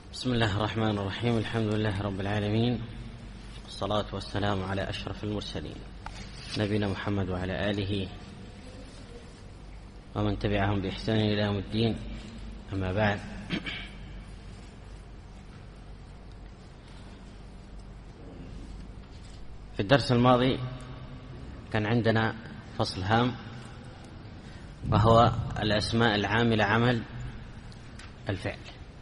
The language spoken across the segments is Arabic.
بسم الله الرحمن الرحيم. الحمد لله رب العالمين، والصلاة والسلام على أشرف المرسلين نبينا محمد وعلى آله ومن تبعهم بإحسان إلى يوم الدين. أما بعد، في الدرس الماضي كان عندنا فصل هام، وهو الأسماء العاملة عمل الفعل،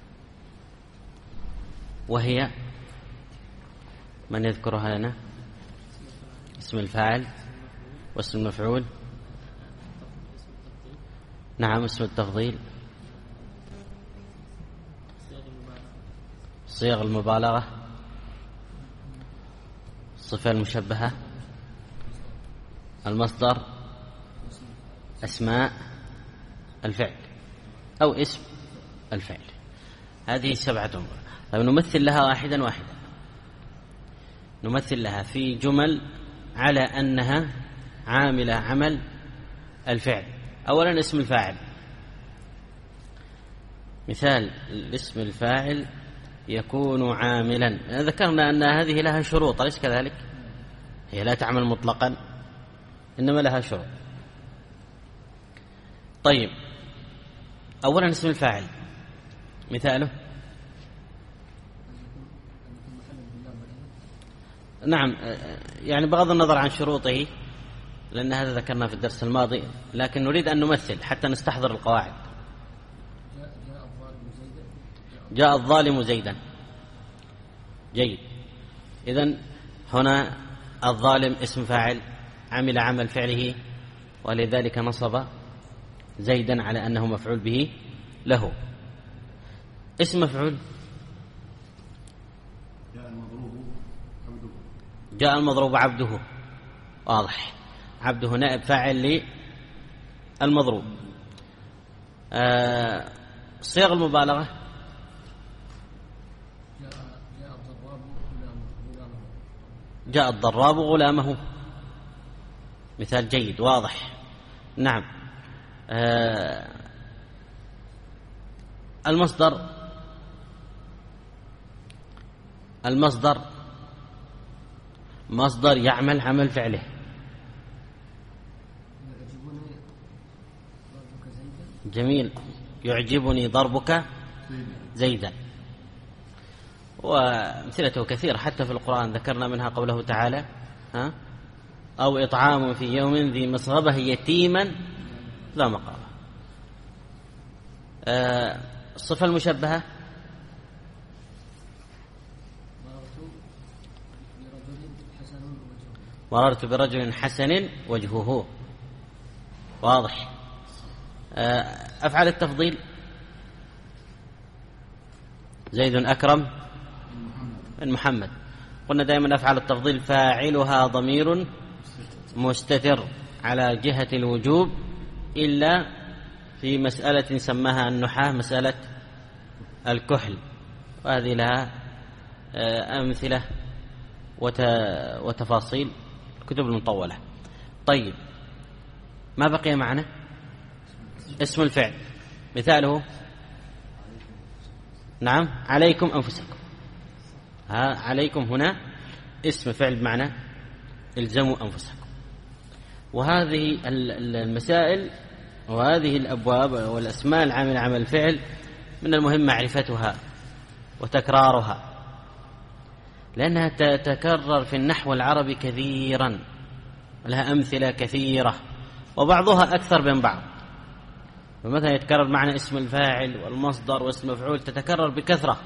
وهي من يذكرها لنا؟ اسم الفاعل واسم المفعول، نعم، اسم التفضيل، صيغ المبالغة، الصفة المشبهة، المصدر، أسماء الفعل أو اسم الفعل. هذه 7 أمور. طيب، نمثل لها واحدا واحدا. نمثل لها في جمل على أنها عاملة عمل الفعل. أولا اسم الفاعل. مثال الاسم الفاعل: يكون عاملا. ذكرنا أن هذه لها شروط، أليس كذلك؟ هي لا تعمل مطلقا، إنما لها شروط. طيب، أولا اسم الفاعل مثاله: نعم، يعني بغض النظر عن شروطه، لأن هذا ذكرنا في الدرس الماضي، لكن نريد أن نمثل حتى نستحضر القواعد. جاء الظالم زيدا. جيد. إذن هنا الظالم اسم فاعل عمل عمل فعله، ولذلك نصب زيدا على أنه مفعول به له. اسم مفعول: جاء المضروب عبده. واضح، عبده نائب فاعل للمضروب. صيغ المبالغة: جاء الضراب غلامه. مثال جيد واضح. نعم. المصدر مصدر يعمل عمل فعله. جميل، يعجبني ضربك زيدا. وأمثلته كثيرة حتى في القرآن، ذكرنا منها قوله تعالى: أو إطعام في يوم ذي مسغبة يتيما لا مقام. الصفة المشبهة: مررت برجل حسن وجهه. واضح. أفعال التفضيل: زيد أكرم من محمد. قلنا دائما أفعال التفضيل فاعلها ضمير مستتر على جهة الوجوب، إلا في مسألة سماها النحاة مسألة الكحل، وهذه لها أمثلة وتفاصيل الكتب المطولة. طيب، ما بقي معنا؟ اسم الفعل مثاله: نعم، عليكم أنفسكم. عليكم هنا اسم فعل بمعنى الزموا أنفسكم. وهذه المسائل وهذه الأبواب والأسماء العاملة عمل الفعل من المهم معرفتها وتكرارها، لأنها تتكرر في النحو العربي كثيرا، لها أمثلة كثيرة وبعضها أكثر من بعض. فمثلا يتكرر معنى اسم الفاعل والمصدر واسم المفعول، تتكرر بكثرة،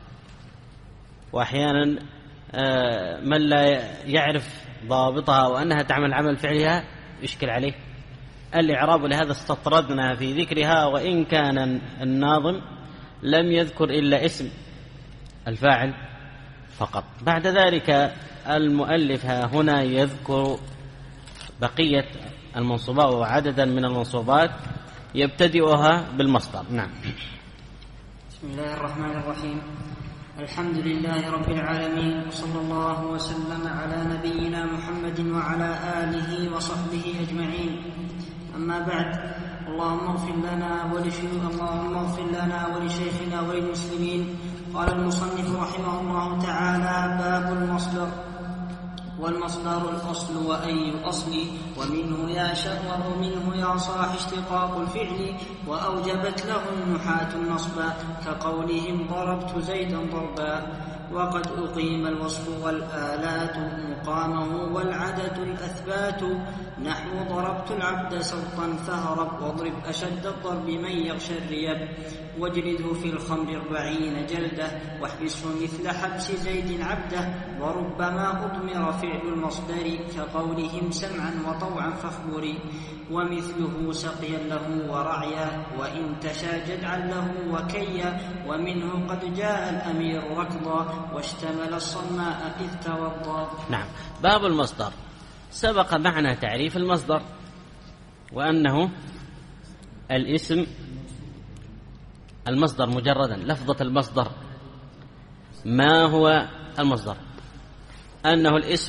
وأحيانا من لا يعرف ضابطها وأنها تعمل عمل فعلها يشكل عليه الإعراب. لهذا استطردنا في ذكرها، وإن كان الناظم لم يذكر إلا اسم الفاعل فقط. بعد ذلك المؤلف هنا يذكر بقية المنصوبات وعددا من المنصوبات يبتدئها بالمصدر. نعم. بسم الله الرحمن الرحيم. الحمد لله رب العالمين، وصلى الله وسلم على نبينا محمد وعلى آله وصحبه أجمعين. أما بعد، اللهم اغفر لنا ولشيخنا وللمسلمين، قال المصنف رحمه الله تعالى: باب المصدر. والمصدر الأصل وأي أصل، ومنه يا شهر ومنه يا صاح اشتقاق الفعل، وأوجبت له النحاة النصب كقولهم ضربت زيدا ضربا. وقد أقيم الوصف والآلات مقامه والعدد الأثبات، نحو ضربت العبد سوطا فهرب، واضرب أشد الضرب من يغشى الريب، واجلده في الخمر 40 جلدة، واحبسه مثل حبس زيد عبده. وربما أضمر فعل المصدر كقولهم سمعا وطوعا فاخبري، ومثله سقيا له ورعيا، وإن تشا جدعا له وكيا. ومنه قد جاء الأمير ركضا، واشتمل الصماء إذ توضا. نعم. باب المصدر. سبق معنى تعريف المصدر، وأنه الاسم المصدر مجردا، لفظة المصدر. ما هو المصدر؟ أنه الاسم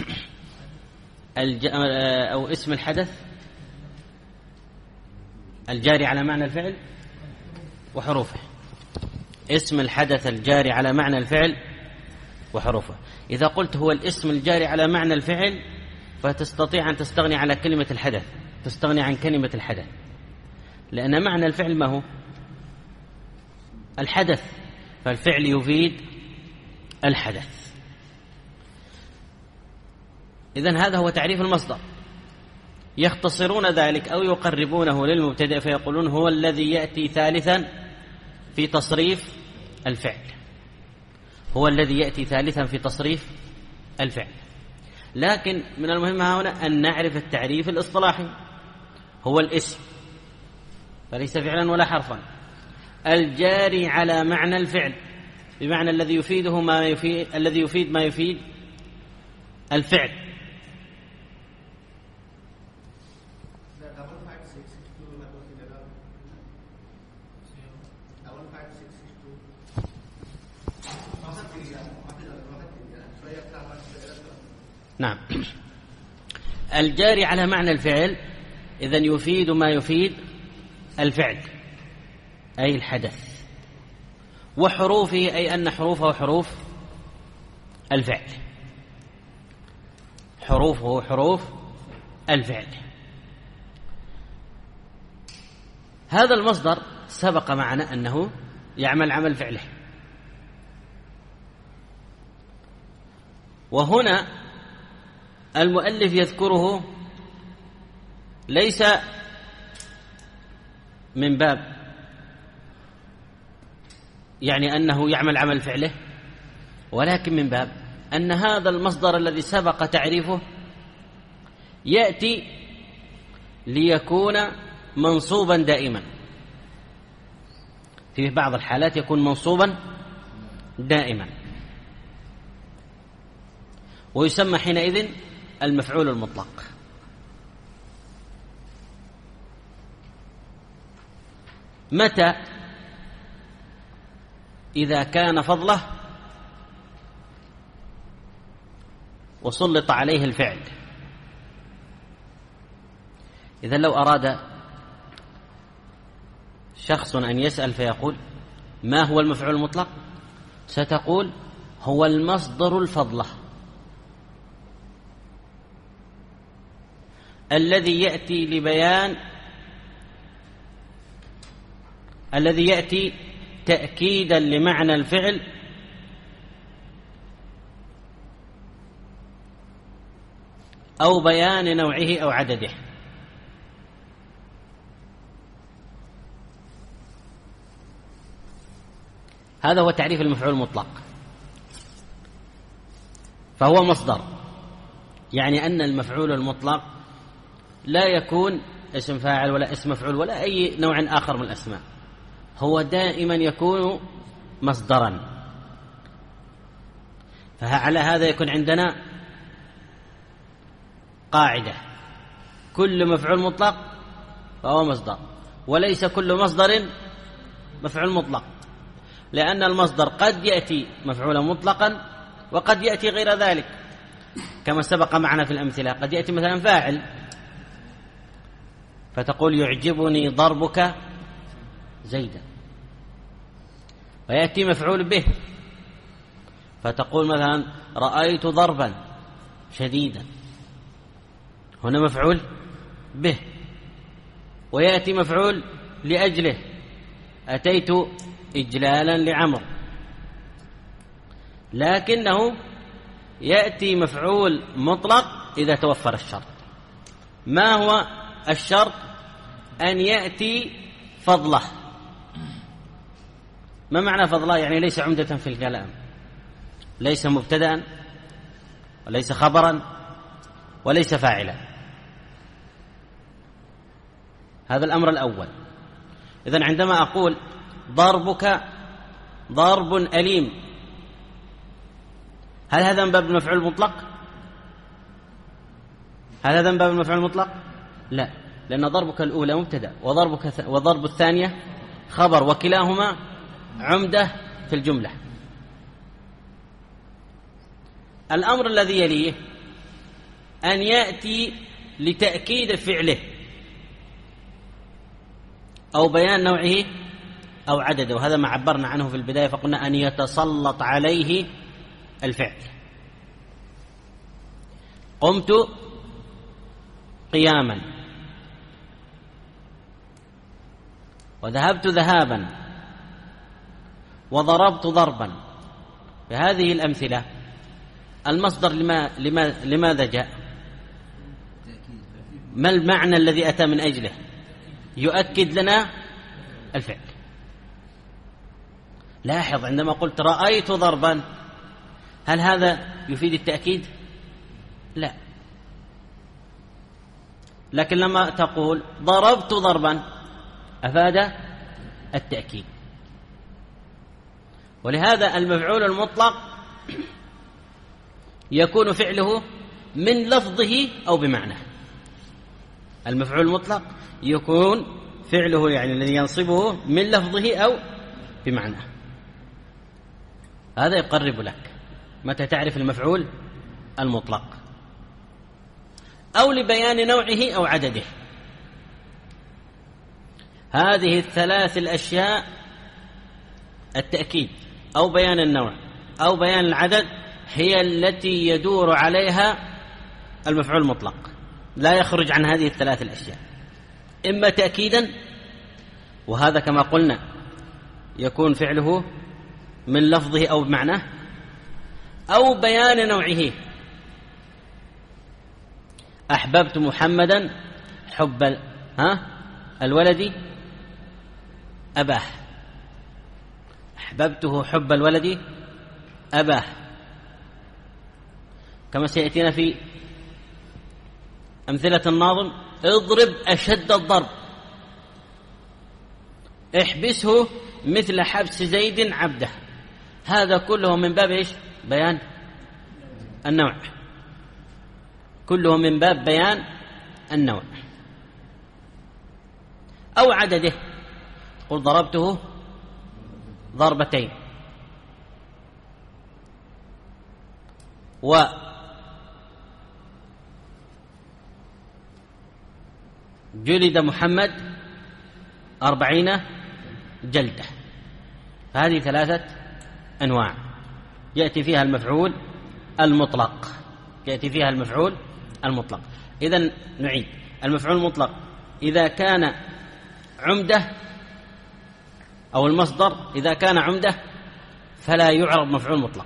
أو اسم الحدث الجاري على معنى الفعل وحروفه. اسم الحدث الجاري على معنى الفعل وحروفه. إذا قلت هو الاسم الجاري على معنى الفعل، فتستطيع أن تستغني على كلمة الحدث، تستغني عن كلمة الحدث، لأن معنى الفعل ما هو؟ الحدث، فالفعل يفيد الحدث. إذن هذا هو تعريف المصدر. يختصرون ذلك أو يقربونه للمبتدئ فيقولون هو الذي يأتي ثالثا في تصريف الفعل، هو الذي يأتي ثالثا في تصريف الفعل. لكن من المهم هنا أن نعرف التعريف الاصطلاحي. هو الاسم، فليس فعلا ولا حرفا، الجاري على معنى الفعل، بمعنى الذي يفيده ما يفيد، الذي يفيد ما يفيد الفعل. نعم. الجاري على معنى الفعل إذن يفيد ما يفيد الفعل أي الحدث، وحروفه أي أن حروفه حروف الفعل، حروفه حروف الفعل. هذا المصدر سبق معنا أنه يعمل عمل فعله، وهنا المؤلف يذكره ليس من باب يعني أنه يعمل عمل فعله، ولكن من باب أن هذا المصدر الذي سبق تعريفه يأتي ليكون منصوبا دائما. في بعض الحالات يكون منصوبا دائما، ويسمى حينئذ المفعول المطلق. متى؟ إذا كان فضله وسلط عليه الفعل. إذا لو أراد شخص أن يسأل فيقول ما هو المفعول المطلق؟ ستقول هو المصدر الفضلة الذي يأتي لبيان، الذي يأتي تأكيدا لمعنى الفعل أو بيان نوعه أو عدده. هذا هو تعريف المفعول المطلق. فهو مصدر، يعني أن المفعول المطلق لا يكون اسم فاعل ولا اسم مفعول ولا أي نوع آخر من الأسماء، هو دائما يكون مصدرا. فعلى هذا يكون عندنا قاعدة: كل مفعول مطلق فهو مصدر، وليس كل مصدر مفعول مطلق، لأن المصدر قد يأتي مفعولا مطلقا وقد يأتي غير ذلك، كما سبق معنا في الأمثلة. قد يأتي مثلا فاعل فتقول يعجبني ضربك زيدا، ويأتي مفعول به، فتقول مثلا رأيت ضربا شديدا، هنا مفعول به. ويأتي مفعول لأجله، أتيت إجلالا لعمر، لكنه يأتي مفعول مطلق إذا توفر الشرط. ما هو الشرط؟ أن يأتي فضله. ما معنى فضله؟ يعني ليس عمدة في الكلام، ليس مبتدأ وليس خبرا وليس فاعلا. هذا الأمر الأول. إذن عندما أقول ضربك ضرب أليم، هل هذا من باب المفعول المطلق؟ هل هذا من باب المفعول المطلق؟ لا، لأن ضربك الأولى مبتدأ وضرب الثانية خبر، وكلاهما عمدة في الجملة. الأمر الذي يليه أن يأتي لتأكيد فعله أو بيان نوعه أو عدده، وهذا ما عبرنا عنه في البداية، فقلنا أن يتسلط عليه الفعل. قمت قياما، وذهبت ذهابا، وضربت ضربا. بهذه الأمثلة المصدر لماذا جاء؟ ما المعنى الذي أتى من أجله؟ يؤكد لنا الفعل. لاحظ عندما قلت رأيت ضربا، هل هذا يفيد التأكيد؟ لا. لكن لما تقول ضربت ضربا أفاد التأكيد. ولهذا المفعول المطلق يكون فعله من لفظه أو بمعنى. المفعول المطلق يكون فعله يعني الذي ينصبه من لفظه أو بمعنى. هذا يقرب لك متى تعرف المفعول المطلق، أو لبيان نوعه أو عدده. هذه الثلاث الأشياء، التأكيد أو بيان النوع أو بيان العدد، هي التي يدور عليها المفعول المطلق، لا يخرج عن هذه الثلاث الأشياء، إما تأكيدا، وهذا كما قلنا يكون فعله من لفظه أو بمعناه، أو بيان نوعه. أحببت محمدا حب الولد أباه، أحببته حب الولد أباه، كما سيأتينا في أمثلة الناظم: اضرب أشد الضرب، احبسه مثل حبس زيد عبده. هذا كله من باب إيش؟ بيان النوع، كله من باب بيان النوع. أو عدده، قل ضربته ضربتين، وجلد محمد 40 جلدة. هذه ثلاثة أنواع يأتي فيها المفعول المطلق، يأتي فيها المفعول المطلق. إذن نعيد: المفعول المطلق إذا كان عمدة، أو المصدر إذا كان عمدة فلا يعرب مفعول مطلق،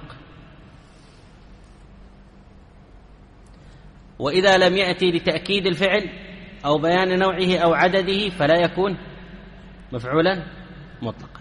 وإذا لم يأتي لتأكيد الفعل أو بيان نوعه أو عدده فلا يكون مفعولا مطلقا.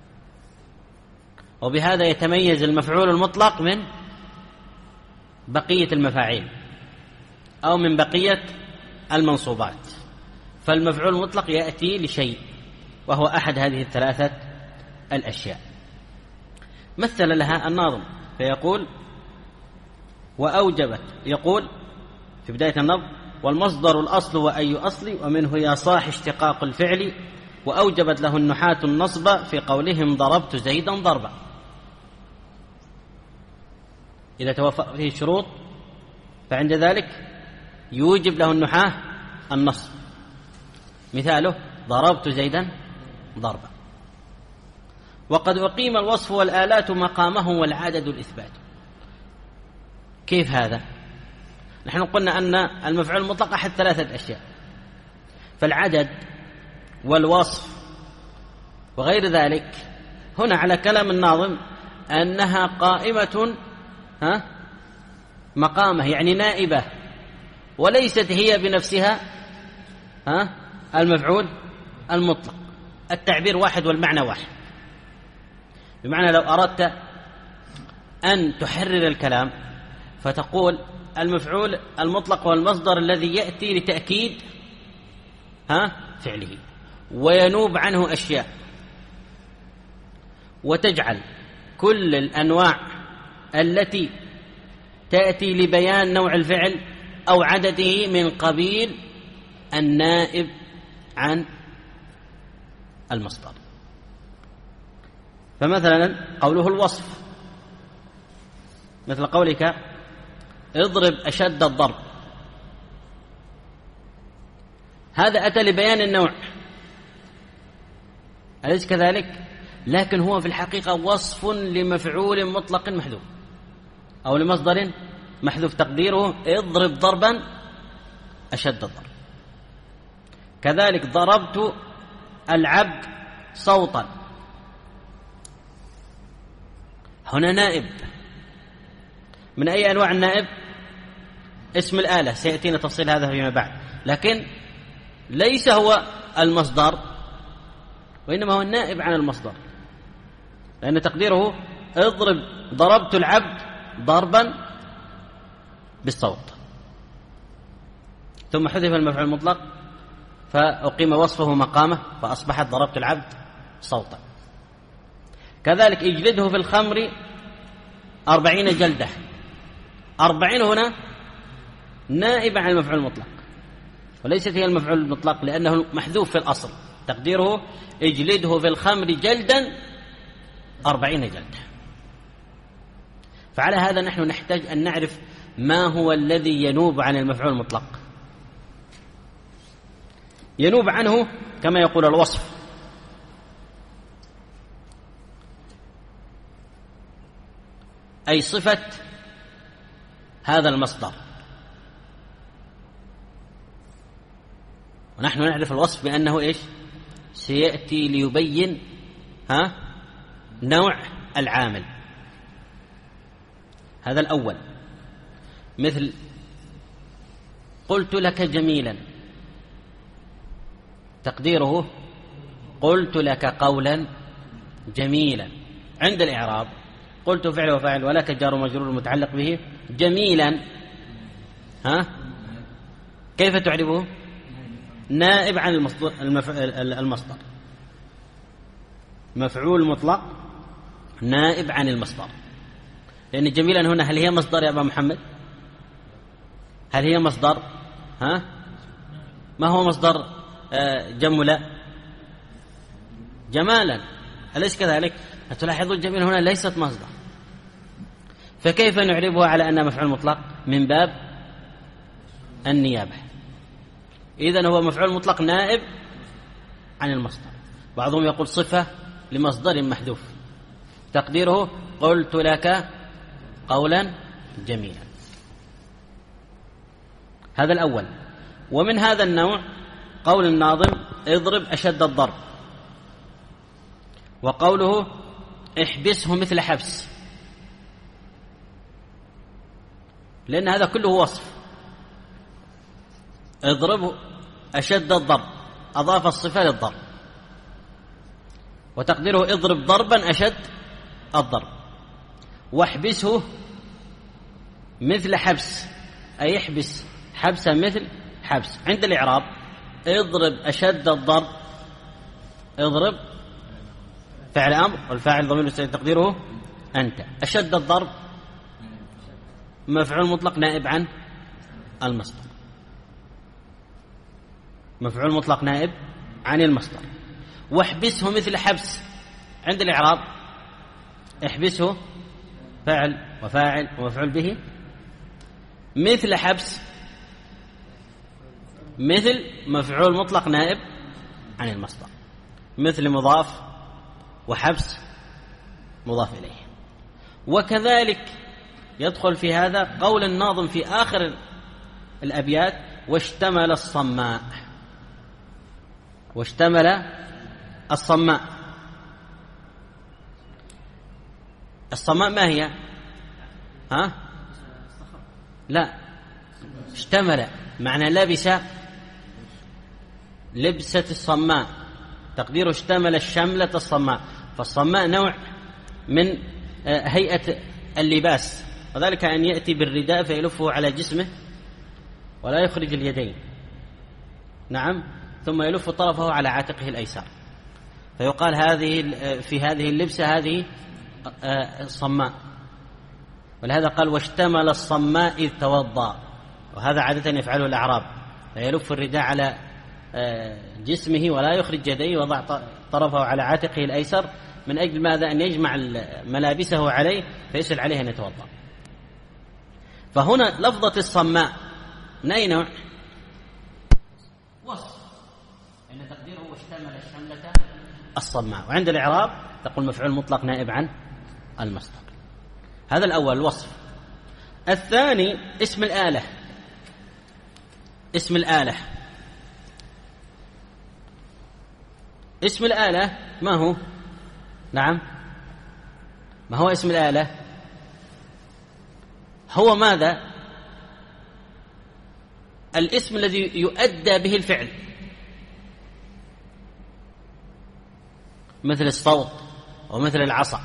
وبهذا يتميز المفعول المطلق من بقية المفاعيل أو من بقية المنصوبات. فالمفعول المطلق يأتي لشيء، وهو أحد هذه الثلاثة الأشياء. مثل لها الناظم فيقول: وأوجبت، يقول في بداية النظم: والمصدر الأصل وأي أصل، ومنه يا صاح اشتقاق الفعل، وأوجبت له النحاة النصب في قولهم ضربت زيدا ضربا. إذا توفر فيه شروط فعند ذلك يوجب له النحاة النصب. مثاله: ضربت زيدا ضربا. وقد أقيم الوصف والآلات مقامه والعدد الإثبات. كيف هذا؟ نحن قلنا أن المفعول المطلق أحد ثلاثة أشياء، فالعدد والوصف وغير ذلك هنا على كلام الناظم أنها قائمة مقامه، يعني نائبة، وليست هي بنفسها المفعول المطلق. التعبير واحد والمعنى واحد، بمعنى لو أردت أن تحرر الكلام فتقول المفعول المطلق هو المصدر الذي يأتي لتأكيد فعله وينوب عنه أشياء، وتجعل كل الأنواع التي تأتي لبيان نوع الفعل أو عدده من قبيل النائب عن المصدر. فمثلا قوله الوصف، مثل قولك اضرب أشد الضرب، هذا أتى لبيان النوع، أليس كذلك؟ لكن هو في الحقيقة وصف لمفعول مطلق محذوف أو لمصدر محذوف، تقديره اضرب ضربا أشد الضرب. كذلك ضربت العبد صوتا، هنا نائب. من أي أنواع النائب؟ اسم الآلة، سيأتينا تفصيل هذا فيما بعد، لكن ليس هو المصدر، وإنما هو النائب عن المصدر، لأن تقديره ضربت العبد ضربا بالصوت، ثم حذف المفعول المطلق فأقيم وصفه مقامه فأصبحت ضربت العبد صوتا. كذلك اجلده في الخمر 40 جلدة، 40 هنا نائب عن المفعول المطلق، وليست هي المفعول المطلق لأنه محذوف في الأصل، تقديره اجلده في الخمر جلدا 40 جلدة. فعلى هذا نحن نحتاج أن نعرف ما هو الذي ينوب عن المفعول المطلق. ينوب عنه كما يقول الوصف أي صفة هذا المصدر، ونحن نعرف الوصف بأنه إيش؟ سيأتي ليبين نوع العامل. هذا الأول، مثل قلت لك جميلا، تقديره قلت لك قولا جميلا. عند الإعراب قلت فعل وفاعل ولك جار ومجرور متعلق به، جميلا كيف تعربه؟ نائب عن المصدر، مفعول مطلق نائب عن المصدر، لأن جميلا هنا هل هي مصدر يا أبا محمد؟ هل هي مصدر؟ ما هو مصدر جمل؟ جمالا، أليس كذلك؟ تلاحظوا الجميل هنا ليست مصدر، فكيف نعربها على أنها مفعول مطلق؟ من باب النيابة. إذن هو مفعول مطلق نائب عن المصدر. بعضهم يقول صفة لمصدر محذوف، تقديره قلت لك قولا جميلا. هذا الأول. ومن هذا النوع قول الناظم اضرب أشد الضرب، وقوله احبسه مثل حبس، لأن هذا كله وصف. اضربه أشد الضرب، أضاف الصفة للضرب، وتقديره اضرب ضربا أشد الضرب. واحبسه مثل حبس، أي يحبس حبسا مثل حبس. عند الإعراب اضرب أشد الضرب، اضرب فعل أمر والفاعل ضمير مستتر تقديره أنت. أشد الضرب مفعول مطلق نائب عن المصدر، مفعول مطلق نائب عن المصدر. واحبسه مثل حبس، عند الإعراب احبسه فعل وفاعل ومفعول به، مثل حبس مثل مفعول مطلق نائب عن المصدر، مثل مضاف وحبس مضاف إليه. وكذلك يدخل في هذا قول الناظم في آخر الأبيات: واشتمل الصماء. واشتمل الصماء. الصماء ما هي؟ لا، اشتمل معنى لبس لبسة الصماء، تقديره اشتمل الشملة الصماء. فالصماء نوع من هيئة اللباس، وذلك أن يأتي بالرداء فيلفه على جسمه ولا يخرج اليدين، نعم، ثم يلف طرفه على عاتقه الأيسر، فيقال في هذه اللبسة هذه الصماء. ولهذا قال: واشتمل الصماء إذ توضأ. وهذا عادة يفعله الأعراب، فيلف الرداء على جسمه ولا يخرج يديه، وضع طرفه على عاتقه الأيسر، من أجل ماذا؟ أن يجمع ملابسه عليه فيسهل عليه أن يتوضأ. فهنا لفظة الصماء من أي نوع؟ وصف، أن تقديره واشتمل الشملة الصماء. وعند الإعراب تقول مفعول مطلق نائب عن المصدر. هذا الأول الوصف. الثاني اسم الآلة. اسم الآلة. اسم الآلة ما هو؟ نعم، ما هو اسم الآلة؟ هو ماذا؟ الاسم الذي يؤدى به الفعل، مثل الصوت ومثل العصا.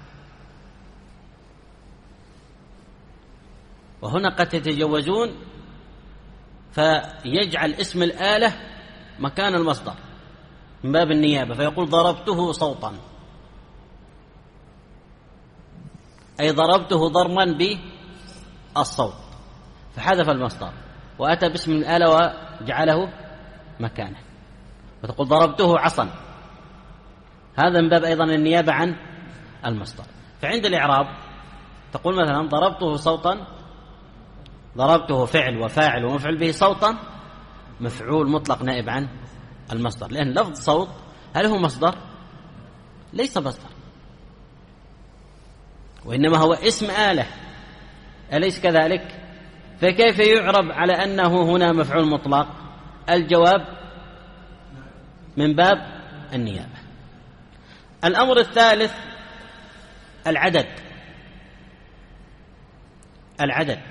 وهنا قد يتجوزون فيجعل اسم الآلة مكان المصدر من باب النيابة، فيقول ضربته صوتا، أي ضربته ضربا بالصوت، فحذف المصدر وأتى باسم الآلة وجعله مكانه. وتقول ضربته عصا، هذا من باب أيضا النيابة عن المصدر. فعند الإعراب تقول مثلا ضربته صوتا، ضربته فعل وفاعل ومفعول به، صوتا مفعول مطلق نائب عن المصدر، لأن لفظ صوت هل هو مصدر؟ ليس مصدر، وإنما هو اسم آلة، أليس كذلك؟ فكيف يعرب على أنه هنا مفعول مطلق؟ الجواب من باب النيابة. الأمر الثالث العدد. العدد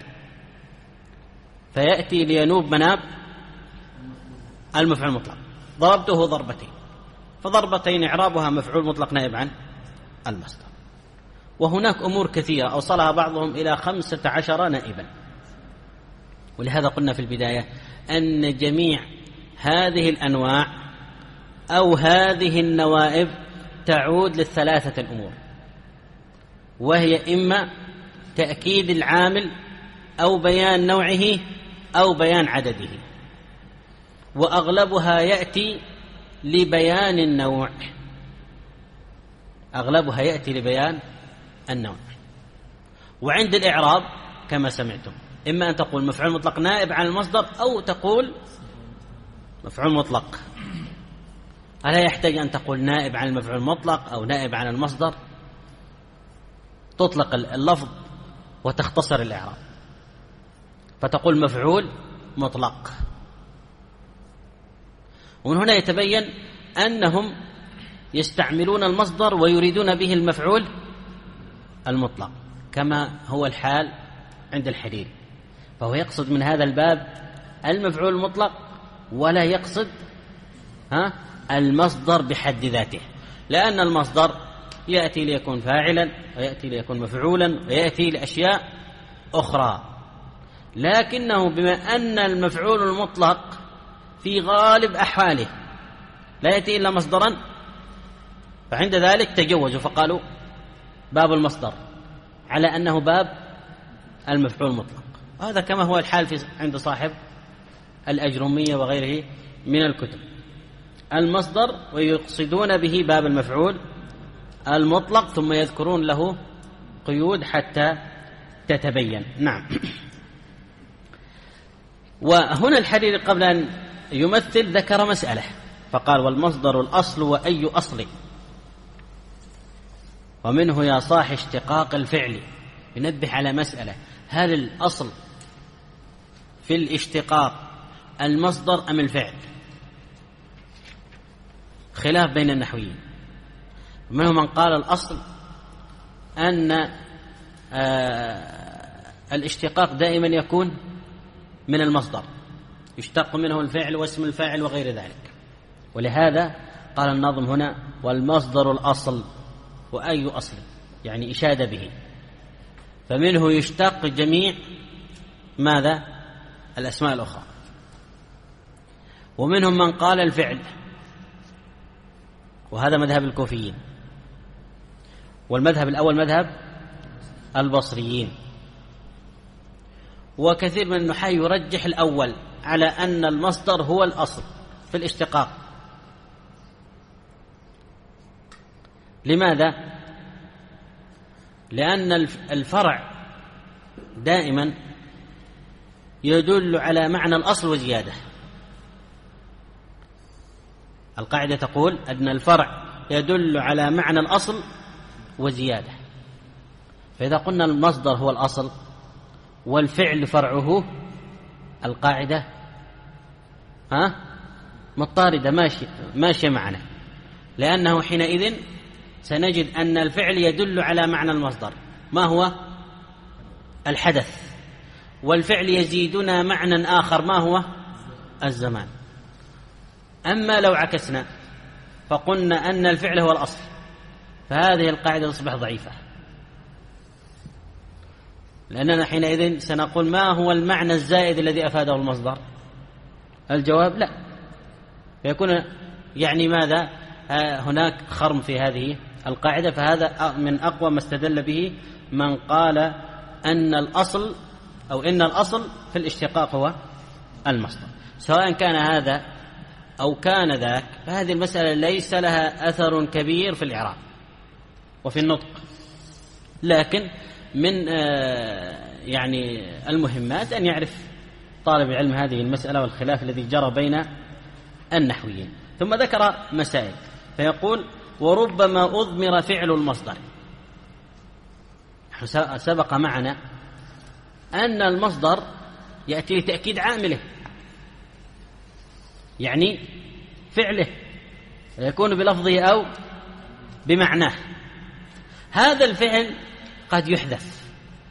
فيأتي لينوب مناب المفعول المطلق. ضربته ضربتين، فضربتين إعرابها مفعول مطلق نائب عن المصدر. وهناك أمور كثيرة أوصلها بعضهم إلى 15 نائبا، ولهذا قلنا في البداية أن جميع هذه الأنواع أو هذه النوائب تعود للثلاثة الأمور، وهي إما تأكيد العامل أو بيان نوعه أو بيان عدده، وأغلبها يأتي لبيان النوع. أغلبها يأتي لبيان النوع. وعند الإعراب كما سمعتم إما أن تقول مفعول مطلق نائب عن المصدر، أو تقول مفعول مطلق. ألا يحتاج أن تقول نائب عن المفعول المطلق أو نائب عن المصدر؟ تطلق اللفظ وتختصر الإعراب، فتقول مفعول مطلق. ومن هنا يتبين أنهم يستعملون المصدر ويريدون به المفعول المطلق، كما هو الحال عند الحريري، فهو يقصد من هذا الباب المفعول المطلق ولا يقصد المصدر بحد ذاته، لأن المصدر يأتي ليكون فاعلا ويأتي ليكون مفعولا ويأتي لأشياء أخرى، لكنه بما أن المفعول المطلق في غالب أحواله لا يأتي إلا مصدرا، فعند ذلك تجوزوا فقالوا باب المصدر على أنه باب المفعول المطلق. هذا كما هو الحال عند صاحب الأجرمية وغيره من الكتب، المصدر ويقصدون به باب المفعول المطلق، ثم يذكرون له قيود حتى تتبين. نعم. وهنا الحريري قبل أن يمثل ذكر مسألة فقال: والمصدر الأصل وأي أصل. ومنه يا صاح اشتقاق الفعل. ينبه على مسألة: هل الأصل في الاشتقاق المصدر أم الفعل؟ خلاف بين النحويين. منهم من قال الأصل أن الاشتقاق دائما يكون من المصدر، يشتق منه الفعل واسم الفاعل وغير ذلك. ولهذا قال الناظم هنا: والمصدر الأصل. وأي أصل؟ يعني إشاد به، فمنه يشتق جميع ماذا؟ الأسماء الأخرى. ومنهم من قال الفعل، وهذا مذهب الكوفيين، والمذهب الأول مذهب البصريين. وكثير من النحاة يرجح الأول على أن المصدر هو الأصل في الاشتقاق. لماذا؟ لأن الفرع دائما يدل على معنى الأصل وزيادة. القاعدة تقول أن الفرع يدل على معنى الأصل وزيادة. فإذا قلنا المصدر هو الأصل والفعل فرعه، القاعدة مضطردة ماشية معنا، لأنه حينئذ سنجد أن الفعل يدل على معنى المصدر، ما هو؟ الحدث. والفعل يزيدنا معنى آخر، ما هو؟ الزمان. أما لو عكسنا فقلنا أن الفعل هو الأصل، فهذه القاعدة تصبح ضعيفة، لأننا حينئذ سنقول: ما هو المعنى الزائد الذي أفاده المصدر؟ الجواب: لا. فيكون يعني ماذا؟ هناك خرم في هذه القاعدة. فهذا من أقوى ما استدل به من قال أن الأصل أو إن الأصل في الاشتقاق هو المصدر. سواء كان هذا أو كان ذاك، فهذه المسألة ليس لها أثر كبير في الإعراب وفي النطق، لكن من يعني المهمات أن يعرف طالب العلم هذه المسألة والخلاف الذي جرى بين النحويين. ثم ذكر مسائل، فيقول: وربما أضمر فعل المصدر. سبق معنا أن المصدر يأتي لتأكيد عامله، يعني فعله، يكون بلفظه أو بمعناه. هذا الفعل قد يحدث،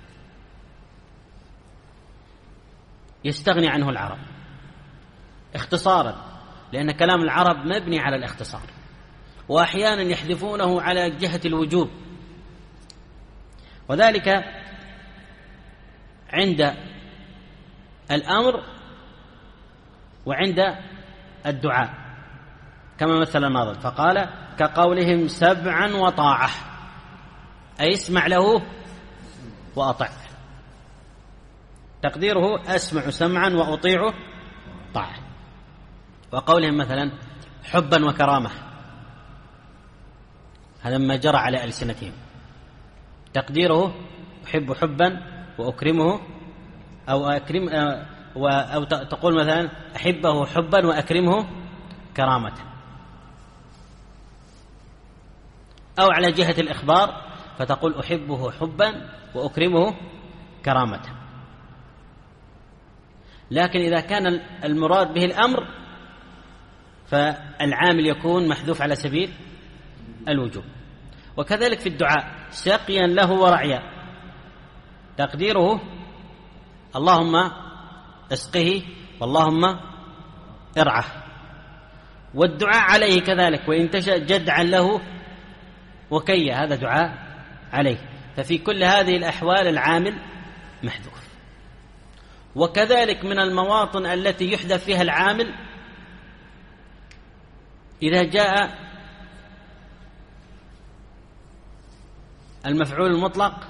يستغني عنه العرب اختصارا، لأن كلام العرب مبني على الاختصار، وأحيانا يحذفونه على جهة الوجوب، وذلك عند الأمر وعند الدعاء، كما مثل الناظم فقال: كقولهم سبعا وطاعة، أي اسمع له وأطع. تقديره: أسمع سمعا وأطيع طاعة. وقولهم مثلا حبا وكرامة، هذا ما جرى على ألسنتهم. تقديره: أحب حبا وأكرمه، أو تقول مثلا أحبه حبا وأكرمه كرامة. أو على جهة الإخبار فتقول أحبه حبا وأكرمه كرامة. لكن إذا كان المراد به الأمر فالعامل يكون محذوف على سبيل الوجوب. وكذلك في الدعاء: سقيا له ورعيا، تقديره: اللهم اسقه واللهم ارعه. والدعاء عليه كذلك: وإن تشأ جدعا له وكيا، هذا دعاء عليه. ففي كل هذه الأحوال العامل محذوف. وكذلك من المواطن التي يحذف فيها العامل إذا جاء المفعول المطلق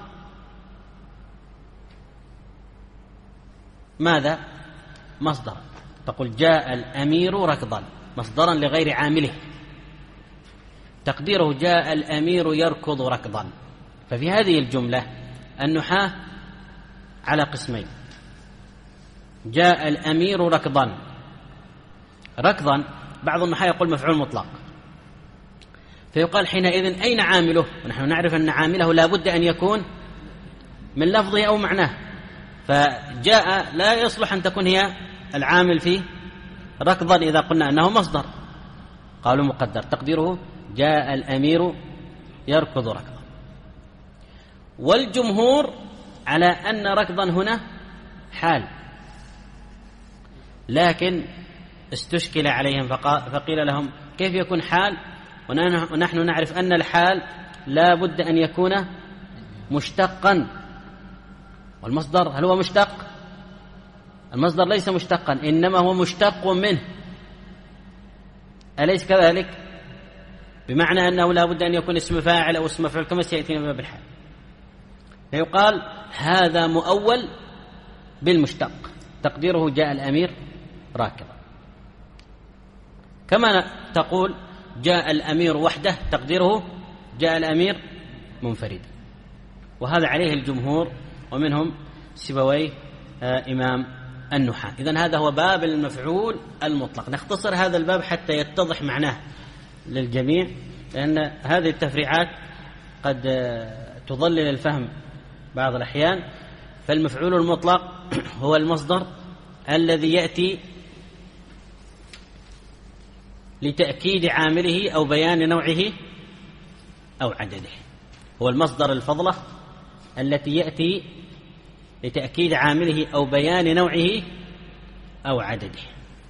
ماذا؟ مصدر. تقول: جاء الأمير ركضا، مصدرا لغير عامله، تقديره: جاء الأمير يركض ركضا. ففي هذه الجملة النحاة على قسمين: جاء الأمير ركضا. ركضا بعض النحاة يقول مفعول مطلق، فيقال حينئذ أين عامله؟ ونحن نعرف أن عامله لا بد أن يكون من لفظه أو معناه، فجاء لا يصلح أن تكون هي العامل فيه ركضا إذا قلنا أنه مصدر. قالوا مقدر تقديره جاء الأمير يركض ركضا. والجمهور على أن ركضا هنا حال، لكن استشكل عليهم فقيل لهم كيف يكون حال ونحن نعرف أن الحال لا بد أن يكون مشتقا، والمصدر هل هو مشتق؟ المصدر ليس مشتقا، إنما هو مشتق منه، أليس كذلك؟ بمعنى أنه لا بد أن يكون اسم فاعل أو اسم مفعول كما سيأتينا بباب الحال. فيقال هذا مؤول بالمشتق تقديره جاء الأمير راكبا، كما تقول جاء الأمير وحده تقديره جاء الأمير منفردا. وهذا عليه الجمهور ومنهم سيبويه إمام النحاة. إذن هذا هو باب المفعول المطلق. نختصر هذا الباب حتى يتضح معناه للجميع، لأن هذه التفريعات قد تضلل الفهم بعض الأحيان. فالمفعول المطلق هو المصدر الذي يأتي لتأكيد عامله أو بيان نوعه أو عدده. هو المصدر الفضلة التي يأتي لتأكيد عامله أو بيان نوعه أو عدده.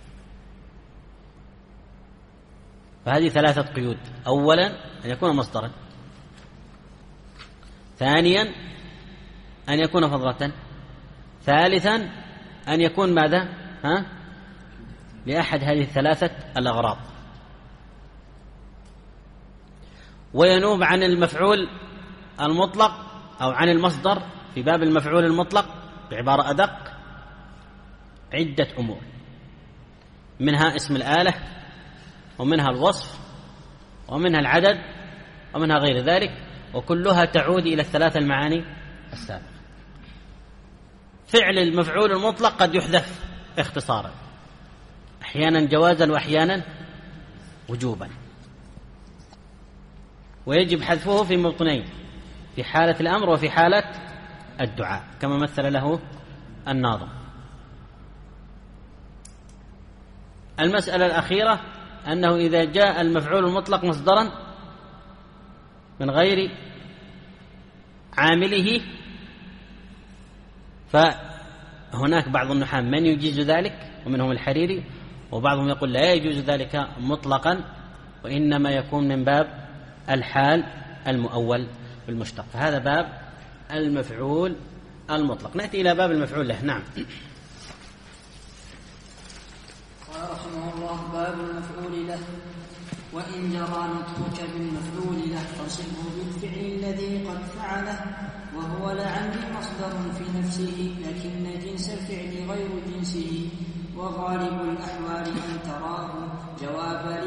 فهذه ثلاثة قيود: أولا أن يكون مصدرا، ثانيا أن يكون فضلة، ثالثا أن يكون ماذا؟ لأحد هذه الثلاثة الأغراض. وينوب عن المفعول المطلق أو عن المصدر في باب المفعول المطلق بعبارة أدق عدة أمور، منها اسم الآلة، ومنها الوصف، ومنها العدد، ومنها غير ذلك، وكلها تعود إلى الثلاثة المعاني السابقة. فعل المفعول المطلق قد يحذف اختصارا، أحيانا جوازا وأحيانا وجوبا، ويجب حذفه في موطنين: في حالة الأمر وفي حالة الدعاء، كما مثل له الناظم. المسألة الأخيرة أنه إذا جاء المفعول المطلق مصدرا من غير عامله، فهناك بعض النحاة من يجيز ذلك ومنهم الحريري، وبعضهم يقول لا يجوز ذلك مطلقا، وإنما يكون من باب الحال المؤول بالمشتق. فهذا باب المفعول المطلق. نأتي إلى باب المفعول له. نعم. قال رحمه الله: باب المفعول له. وإن جرى نطقك بالمفعول له فصله بالفعل الذي قد فعله، وهو لعمري مصدر في نفسه، لكن جنس الفعل غير جنسه، وغالب الأحوال أن تراه جواب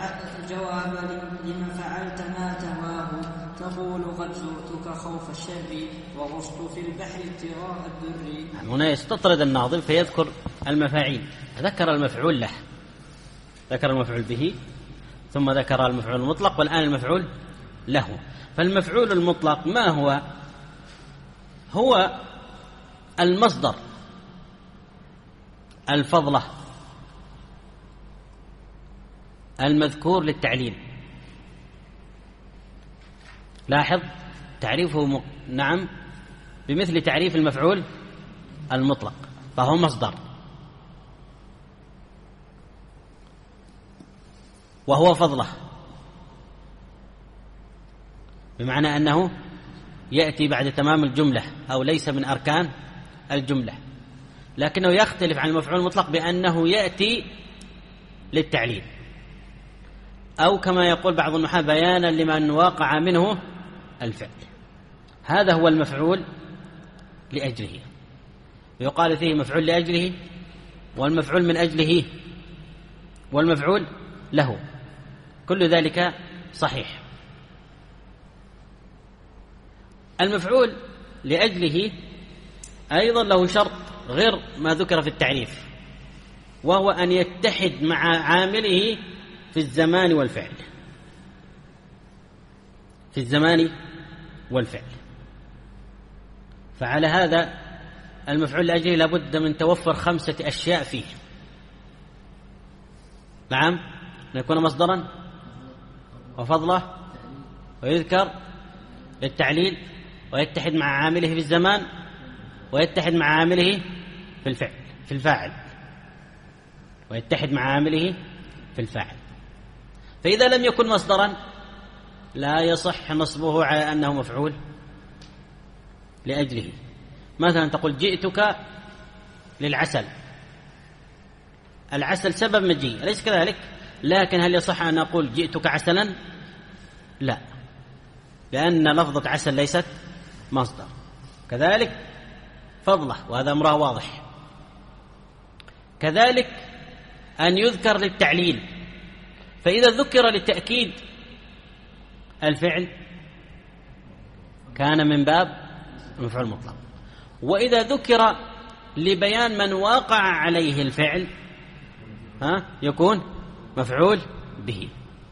لما فعلت ما تواه. تقول قد زرتك خوف الشر، وغصت في البحر ابتغاء الدر. هنا يستطرد الناظم فيذكر المفاعيل. ذكر المفعول له، ذكر المفعول به، ثم ذكر المفعول المطلق، والآن المفعول له. فالمفعول المطلق ما هو؟ هو المصدر الفضلة المذكور للتعليل. لاحظ تعريفه نعم بمثل تعريف المفعول المطلق، فهو مصدر وهو فضلة، بمعنى أنه يأتي بعد تمام الجملة أو ليس من أركان الجملة، لكنه يختلف عن المفعول المطلق بأنه يأتي للتعليل، أو كما يقول بعض النحاة بيانا لمن وقع منه الفعل. هذا هو المفعول لأجله، يقال فيه مفعول لأجله، والمفعول من أجله، والمفعول له، كل ذلك صحيح. المفعول لأجله أيضا له شرط غير ما ذكر في التعريف، وهو أن يتحد مع عامله في الزمان والفعل. في الزمان والفعل. فعلى هذا المفعول لأجله لابد من توفر 5 أشياء فيه. نعم، أن يكون مصدرا وفضله ويذكر للتعليل ويتحد مع عامله في الزمان ويتحد مع عامله في الفاعل ويتحد مع عامله في الفاعل. فإذا لم يكن مصدرا لا يصح نصبه على أنه مفعول لأجله. مثلا تقول جئتك للعسل، العسل سبب مجيء أليس كذلك؟ لكن هل يصح أن أقول جئتك عسلا؟ لا، لأن لفظة عسل ليست مصدر. كذلك فضله، وهذا أمره واضح. كذلك أن يذكر للتعليل، فإذا ذكر لتأكيد الفعل كان من باب المفعول المطلق، وإذا ذكر لبيان من واقع عليه الفعل يكون مفعول به.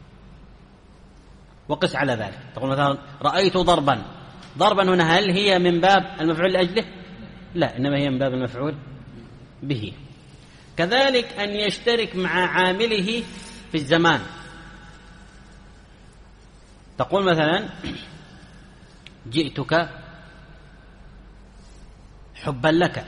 وقس على ذلك، تقول مثلا رأيت ضربا، ضربا هنا هل هي من باب المفعول لأجله؟ لا، إنما هي من باب المفعول به. كذلك أن يشترك مع عامله في الزمان، تقول مثلا جئتك حبا لك،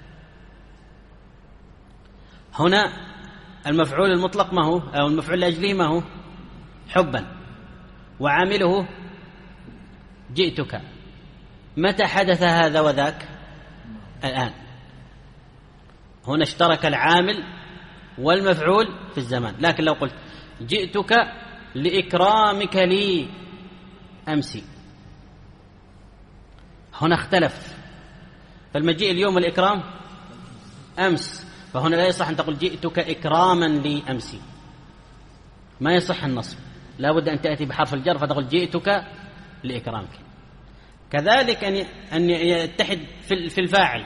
هنا المفعول المطلق ما هو أو المفعول لأجله ما هو؟ حبا، وعامله جئتك. متى حدث هذا وذاك؟ الآن. هنا اشترك العامل والمفعول في الزمان. لكن لو قلت جئتك لإكرامك لي أمسي، هنا اختلف، فالمجيء اليوم والإكرام أمس، فهنا لا يصح أن تقول جئتك إكراما لي أمسي، ما يصح النصب، لا بد أن تأتي بحرف الجر فتقول جئتك لإكرامك. كذلك أن يتحد في الفاعل،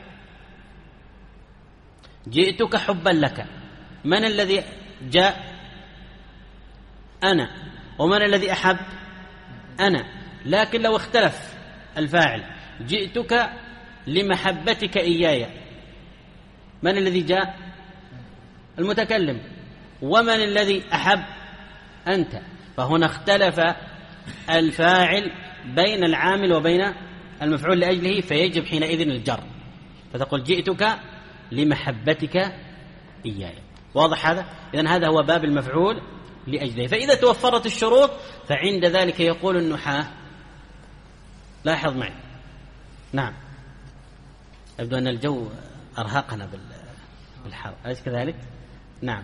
جئتك حبا لك، من الذي جاء؟ أنا. ومن الذي أحب؟ أنا. لكن لو اختلف الفاعل، جئتك لمحبتك إياي، من الذي جاء؟ المتكلم. ومن الذي أحب؟ أنت. فهنا اختلف الفاعل بين العامل وبين المفعول لأجله، فيجب حينئذ الجر، فتقول جئتك لمحبتك إياي. واضح هذا؟ إذن هذا هو باب المفعول لأجله. فإذا توفرت الشروط فعند ذلك يقول النحاة، لاحظ معي، نعم، يبدو أن الجو أرهقنا بالحر، أليس كذلك؟ نعم.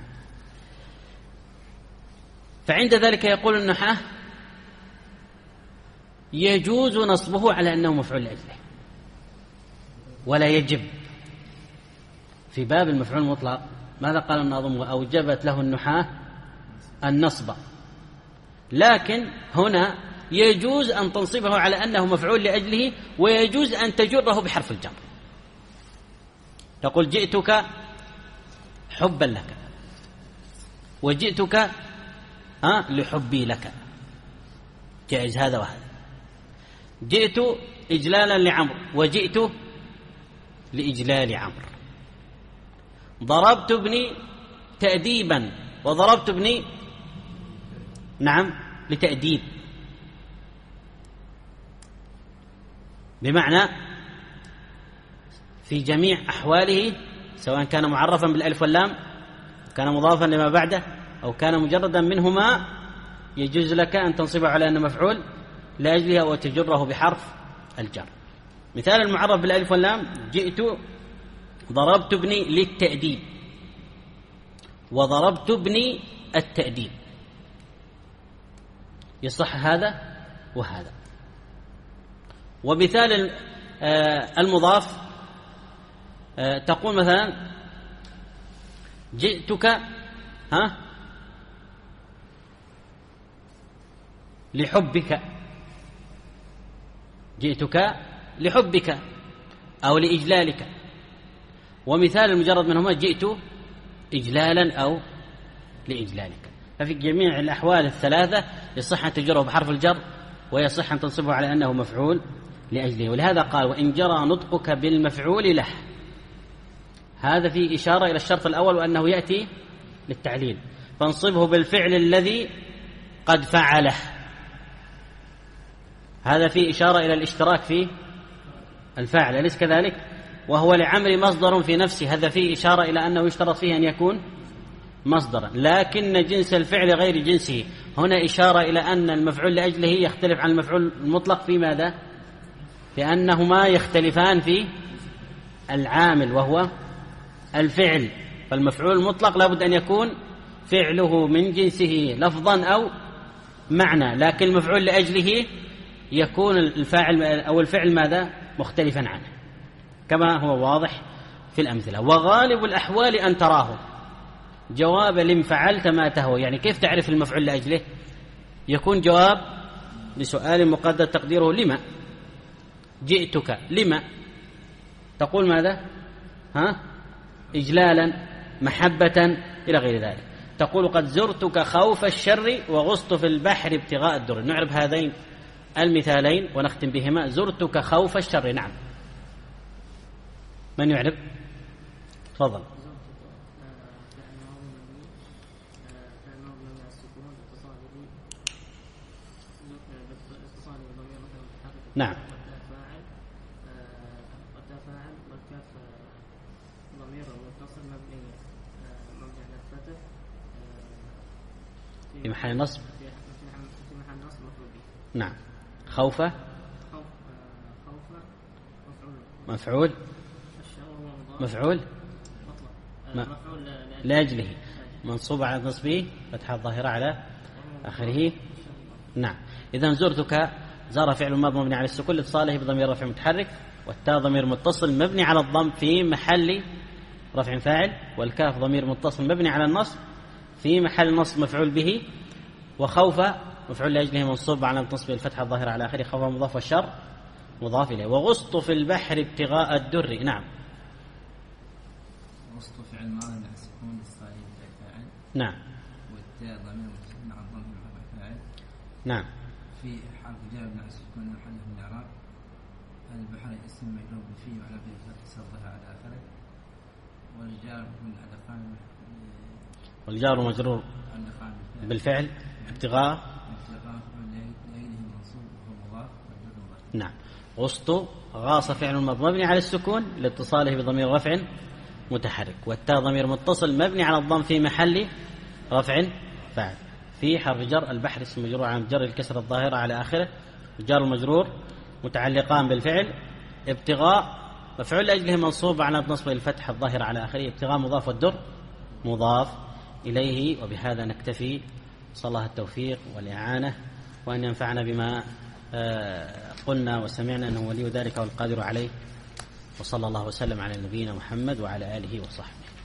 فعند ذلك يقول النحاة يجوز نصبه على أنه مفعول لأجله، ولا يجب. في باب المفعول المطلق ماذا قال الناظم؟ وأوجبت له النحاة النصب. لكن هنا يجوز أن تنصبه على أنه مفعول لأجله، ويجوز أن تجره بحرف الجر، تقول جئتك حبا لك، وجئتك لحبي لك، جائز هذا وهذا. جئت إجلالا لعمرو، وجئت لإجلال عمرو. ضربت ابني تأديبا، وضربت ابني لتأديب، بمعنى في جميع أحواله، سواء كان معرفا بالألف واللام، كان مضافا لما بعده، أو كان مجردا منهما، يجوز لك أن تنصبه على أنه مفعول لأجلها أو تجره بحرف الجر. مثال المعرف بالألف واللام: جئت ضربت ابني للتأديب، وضربت ابني التأديب، يصح هذا وهذا. ومثال المضاف تقول مثلا جئتك لحبك، جئتك لحبك أو لإجلالك. ومثال المجرد منهما جئت إجلالا أو لإجلالك. ففي جميع الأحوال الثلاثة يصح أن تجره بحرف الجر ويصح أن تنصبه على أنه مفعول لأجله. ولهذا قال وإن جرى نطقك بالمفعول له، هذا فيه إشارة إلى الشرط الأول وأنه يأتي للتعليل، فانصبه بالفعل الذي قد فعله، هذا فيه إشارة إلى الاشتراك في الفاعل، أليس كذلك؟ وهو لعمر مصدر في نفسه، هذا فيه إشارة إلى أنه يشترط فيه أن يكون مصدرا، لكن جنس الفعل غير جنسه. هنا إشارة إلى أن المفعول لأجله يختلف عن المفعول المطلق في ماذا؟ لأنهما يختلفان في العامل وهو الفعل، فالمفعول المطلق لابد أن يكون فعله من جنسه لفظا أو معنى، لكن المفعول لأجله يكون الفاعل أو الفعل ماذا؟ مختلفا عنه، كما هو واضح في الأمثلة. وغالب الأحوال أن تراه جواب لم فعلت ما تهوى. يعني كيف تعرف المفعول لأجله؟ يكون جواب لسؤال مقدر تقديره لما جئتك، لما تقول ماذا؟ إجلالا، محبة، إلى غير ذلك. تقول قد زرتك خوف الشر وغصت في البحر ابتغاء الدر. نعرف هذين المثالين ونختم بهما. زرتك خوف الشر، نعم، من يعرف؟ تفضل. نعم. في محل نصب. نعم. خوفة مفعول لأجله منصوب على نصبه فتحة الظاهرة على آخره. نعم. إذن زرتك، زار فعل ماضي مبني على السكون لاتصاله بضمير رفع متحرك، والتاء ضمير متصل مبني على الضم في محل رفع فاعل، والكاف ضمير متصل مبني على النصب في محل نصب مفعول به، وخوف مفعول لأجله منصوب على نصبه الفتحة الظاهرة على آخره، خوف مضاف والشر مضاف إليه. وغصت في البحر ابتغاء الدر. نعم. غصت فعل ماضي على السكون لاتصاله بفاعل. نعم. والتاء ضمير متصل مع الضم في فاعل. نعم. في حرف جار مع السكون محله من الإعراب. البحر اسم مجرور بالفي وعلى به فتح الظاهرة على آخره. والجار مجرور بالفعل ابتغاء. نعم. غصت غاص فعل مبني على السكون لاتصاله بضمير رفع متحرك، والتاء ضمير متصل مبني على الضم في محل رفع فاعل. في حرف جر البحر اسم مجرور عن جر الكسر الظاهرة على آخره، الجار المجرور متعلقان بالفعل. ابتغاء مفعول لأجله منصوب على نصبه الفتح الظاهرة على آخره، ابتغاء مضاف والدر مضاف إليه. وبهذا نكتفي، صلى الله التوفيق والإعانة، وأن ينفعنا بما قلنا وسمعنا، أنه ولي ذلك والقادر عليه. وصلى الله وسلم على نبينا محمد وعلى آله وصحبه.